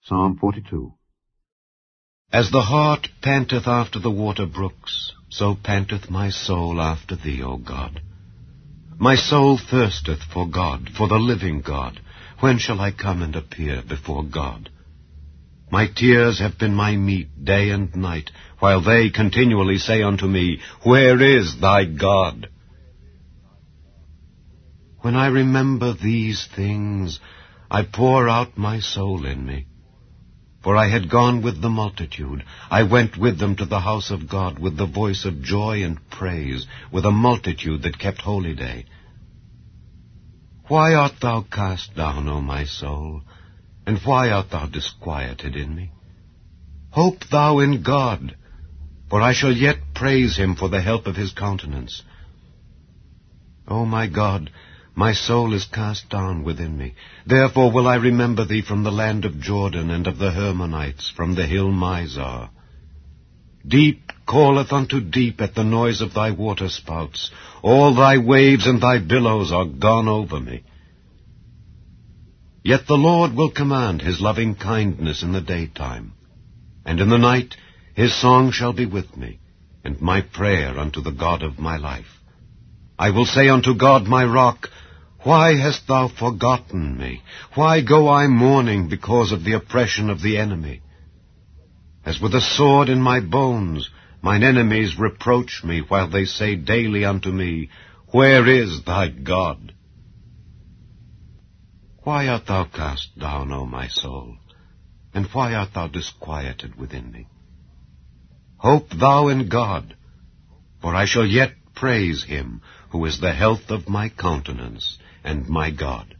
Psalm 42. As the hart panteth after the water brooks, so panteth my soul after thee, O God. My soul thirsteth for God, for the living God. When shall I come and appear before God? My tears have been my meat day and night, while they continually say unto me, Where is thy God? When I remember these things, I pour out my soul in me. For I had gone with the multitude. I went with them to the house of God with the voice of joy and praise, with a multitude that kept holy day. Why art thou cast down, O my soul? And why art thou disquieted in me? Hope thou in God, for I shall yet praise him for the help of his countenance. O my God, my soul is cast down within me. Therefore will I remember thee from the land of Jordan and of the Hermonites, from the hill Mizar. Deep calleth unto deep at the noise of thy waterspouts. All thy waves and thy billows are gone over me. Yet the Lord will command his loving kindness in the daytime, and in the night his song shall be with me, and my prayer unto the God of my life. I will say unto God my rock, Why hast thou forgotten me? Why go I mourning because of the oppression of the enemy? As with a sword in my bones, mine enemies reproach me, while they say daily unto me, Where is thy God? Why art thou cast down, O my soul? And why art thou disquieted within me? Hope thou in God, for I shall yet praise him, who is the health of my countenance and my God.